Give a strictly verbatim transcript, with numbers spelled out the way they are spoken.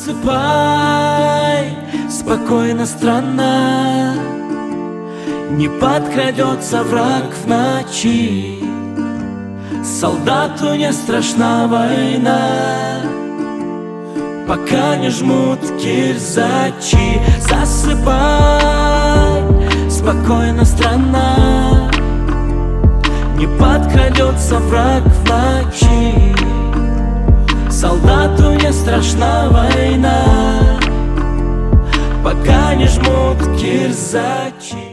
Засыпай спокойно, страна, не подкрадется враг в ночи. Солдату не страшна война, пока не жмут кирзачи. Засыпай спокойно, страна, не подкрадется враг в ночи. Солдату не страшна война, пока не жмут кирзачи.